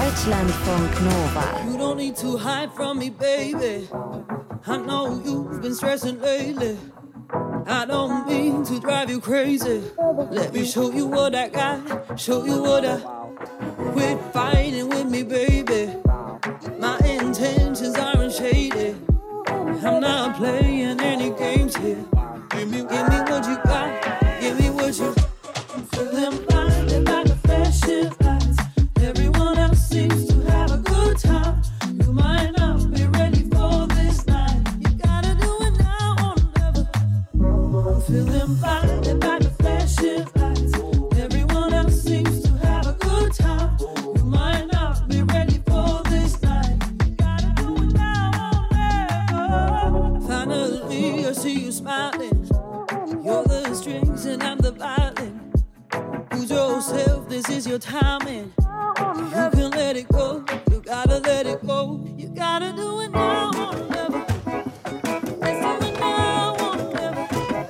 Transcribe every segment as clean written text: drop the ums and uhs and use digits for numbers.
Deutschlandfunk Nova. You don't need to hide from me, baby. I know you've been stressing lately. I don't mean to drive you crazy. Let me show you what I got. Show you what I... Quit fighting with me, baby. My intentions aren't shady. I'm not playing any games here. Give me what you got. Give me what you... I'm feeling blinded by the flashing lights. Everyone else seems to have a good time. You might not be ready for this night. You gotta do it now or never. I'm feeling blinded by the flashing lights. Everyone else seems to have a good time. You might not be ready for this night. You gotta do it now or never. Finally, I see you smiling. You're the strings and I'm the violin. Lose yourself, this is your timing. You can let it go, you gotta let it go. You gotta do it now or never. Let's do it now or never.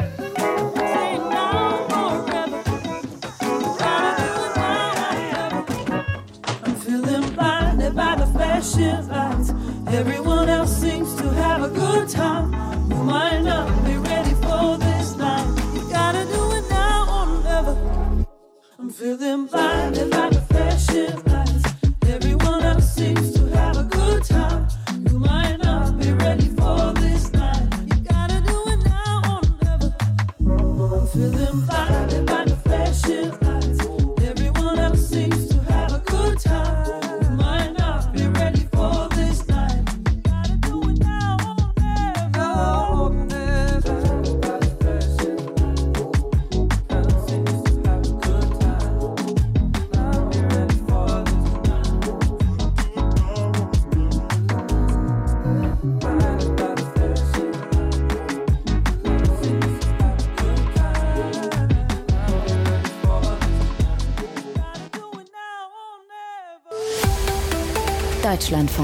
Say it now or never. You gotta do it now or never. I'm feeling blinded by the flashing lights. Everyone else seems to have a good time. You might not be ready for this night. You gotta do it now or never. I'm feeling blinded by the flashing lights. Everyone else seems to have a good time. You might not be ready for this night. You gotta do it now or never. I'm feeling blinded by the flashing lights. Everyone else seems to have a good time. You might not be ready for this night. You gotta do it now or never. Deutschlandfunk